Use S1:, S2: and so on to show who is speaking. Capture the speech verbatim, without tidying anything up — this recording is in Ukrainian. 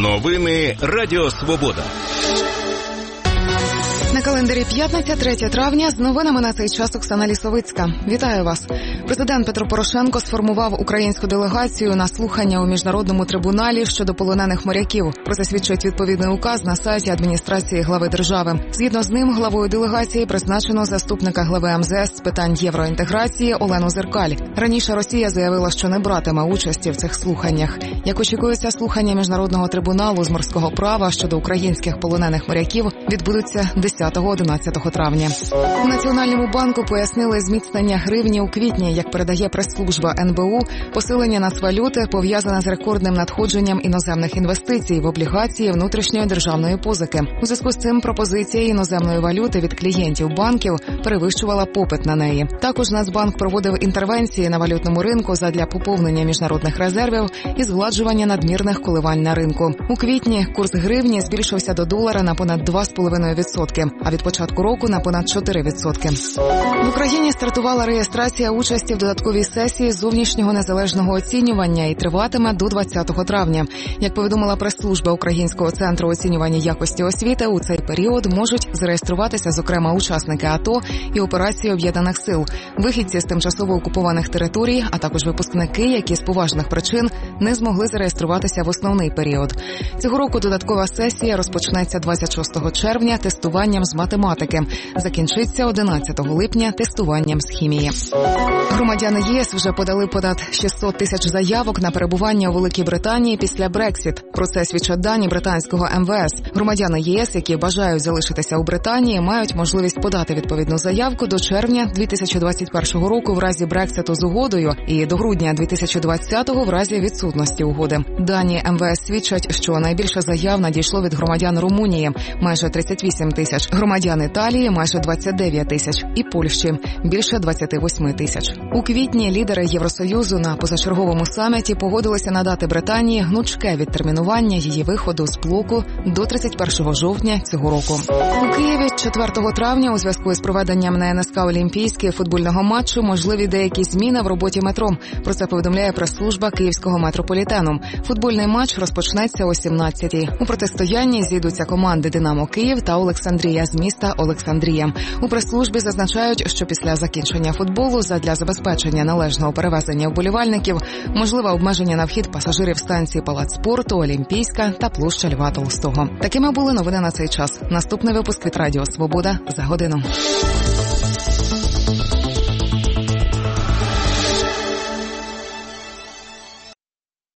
S1: Новини Радіо Свобода.
S2: На календарі п'ятниця, третє травня, з новинами на цей час Оксана Лісовицька. Вітаю вас. Президент Петро Порошенко сформував українську делегацію на слухання у Міжнародному трибуналі щодо полонених моряків. Про це свідчить відповідний указ на сайті адміністрації глави держави. Згідно з ним, главою делегації призначено заступника глави ем зе ес з питань євроінтеграції Олену Зеркаль. Раніше Росія заявила, що не братиме участі в цих слуханнях. Як очікується, слухання Міжнародного трибуналу з морського права щодо українських полонених моряків відбудуться десятого-одинадцятого травня. У Національному банку пояснили зміцнення гривні у квітні. Як передає прес-служба ен бе у, посилення нацвалюти пов'язане з рекордним надходженням іноземних інвестицій в облігації внутрішньої державної позики. У зв'язку з цим пропозиція іноземної валюти від клієнтів банків перевищувала попит на неї. Також Нацбанк проводив інтервенції на валютному ринку задля поповнення міжнародних резервів і згладжування надмірних коливань на ринку. У квітні курс гривні збільшився до долара на понад два цілих п'ять десятих відсотки, а від початку року на понад чотири відсотки. В Україні стартувала реєстрація участі в додатковій сесії зовнішнього незалежного оцінювання і триватиме до двадцятого травня. Як повідомила прес-служба Українського центру оцінювання якості освіти, у цей період можуть зареєструватися, зокрема, учасники АТО і операції Об'єднаних сил, вихідці з тимчасово окупованих територій, а також випускники, які з поважних причин не змогли зареєструватися в основний період. Цього року додаткова сесія розпочнеться двадцять шостого червня тестуванням з математики, закінчиться одинадцятого липня тестуванням з хімії. Громадяни ЄС вже подали понад шістсот тисяч заявок на перебування у Великій Британії після Брексіт. Про це свідчать дані британського ем ве ес. Громадяни ЄС, які бажають залишитися у Британії, мають можливість подати відповідну заявку до червня дві тисячі двадцять першого року в разі Брекситу з угодою і до грудня дві тисячі двадцятого в разі відсутності угоди. Дані ем ве ес свідчать, що найбільше заяв надійшло від громадян Румунії – майже тридцять вісім тисяч, громадян Італії – майже двадцять дев'ять тисяч і Польщі – більше двадцять вісім тисяч. У квітні лідери Євросоюзу на позачерговому саміті погодилися надати Британії гнучке відтермінування її виходу з блоку до тридцять першого жовтня цього року. У Києві четвертого травня у зв'язку із проведенням на ен ес ка Олімпійський футбольного матчу можливі деякі зміни в роботі метро. Про це повідомляє прес-служба Київського метрополітену. Футбольний матч розпочнеться о сімнадцятій. У протистоянні зійдуться команди «Динамо Київ» та «Олександрія» з міста Олександрія. У прес-службі зазначають, що після закінчення футболу задля забезпечення належного перевезення вболівальників можливе обмеження на вхід пасажирів станції Палац спорту, Олімпійська та площа Льва Толстого. Такими були новини на цей час. Наступний випуск від Радіо Свобода за годину.